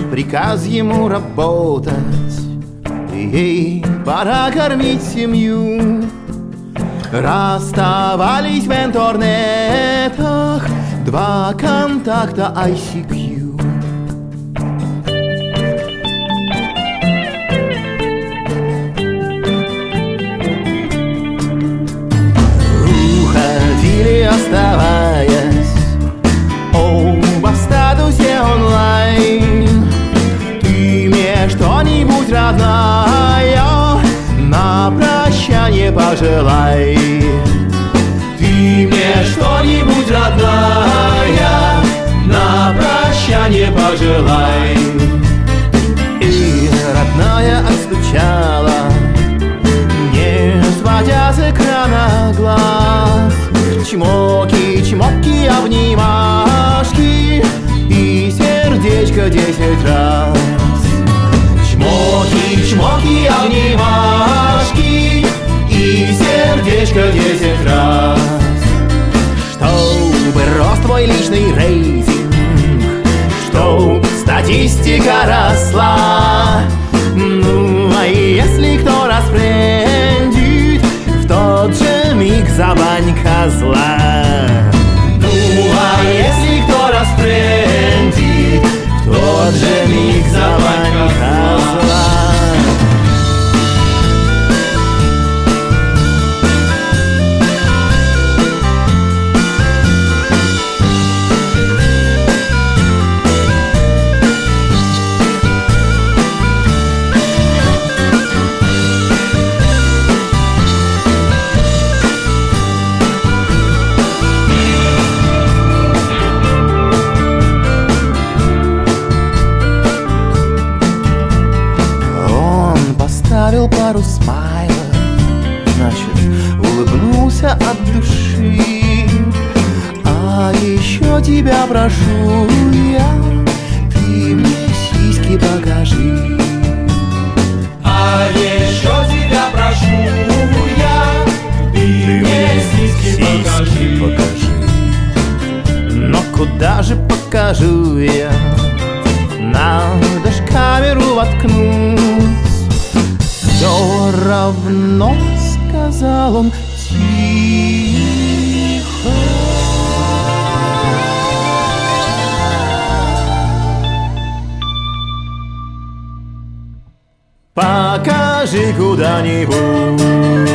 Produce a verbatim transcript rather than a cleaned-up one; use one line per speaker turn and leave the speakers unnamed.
приказ ему работать, ей пора кормить семью. Расставались в интернетах два контакта ай си кью. Уходили, оставаясь оба в статусе онлайн. Ты мне что-нибудь, родная, на прощание пожелай. Ты мне что-нибудь, родная, на прощание пожелай. И родная отстучала, не сводя с экрана глаз. Чмоки, чмоки, обнимашки и сердечко десять раз. Чмоки, чмоки, обнимашки и сердечко десять раз. Чтобы рос твой личный рейтинг, чтоб статистика росла. Ну, а если кто распрендит, в тот же миг забань козла. Ну, а если кто распрендит, в тот же миг забань козла. Пару смайлов, значит, улыбнулся от души. А еще тебя прошу я, ты мне сиськи покажи. А еще тебя прошу я, ты, ты мне сиськи, сиськи покажи. покажи. Но куда же покажу я? Надо ж камеру воткнуть. Все равно, сказал он тихо. Покажи куда-нибудь.